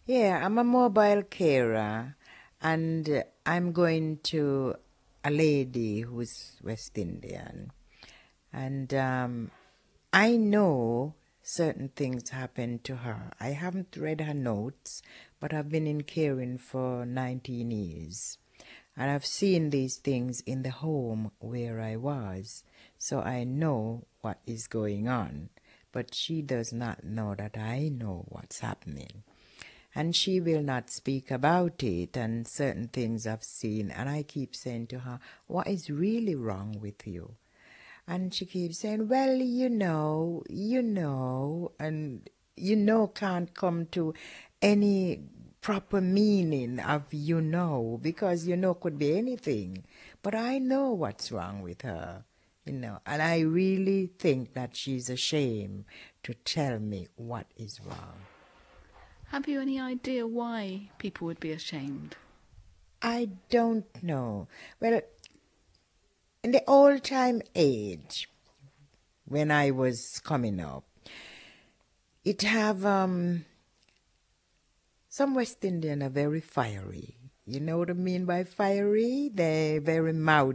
Yeah, I'm a mobile carer, and I'm going to a lady who's West Indian. And I know certain things happened to her. I haven't read her notes, but I've been in caring for 19 years. And I've seen these things in the home where I was. So I know what is going on. But she does not know that I know what's happening. And she will not speak about it and certain things I've seen. And I keep saying to her, what is really wrong with you? And she keeps saying, well, and can't come to any proper meaning of because could be anything. But I know what's wrong with her, and I really think that she's ashamed to tell me what is wrong. Have you any idea why people would be ashamed? I don't know. Well, in the old time age, when I was coming up, it have some West Indian are very fiery. You know what I mean by fiery? They're very mouth.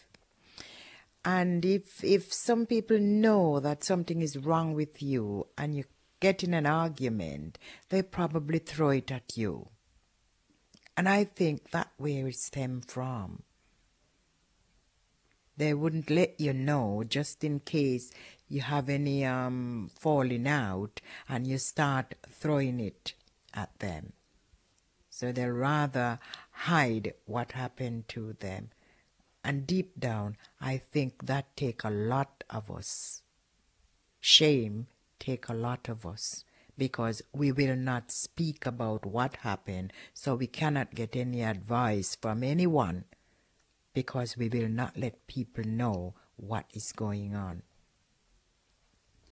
And if some people know that something is wrong with you and you get in an argument, they probably throw it at you. And I think that's where it stemmed from. They wouldn't let you know just in case you have any falling out and you start throwing it at them. So they'll rather hide what happened to them. And deep down, I think that take a lot of us. Shame take a lot of us because we will not speak about what happened, so we cannot get any advice from anyone because we will not let people know what is going on.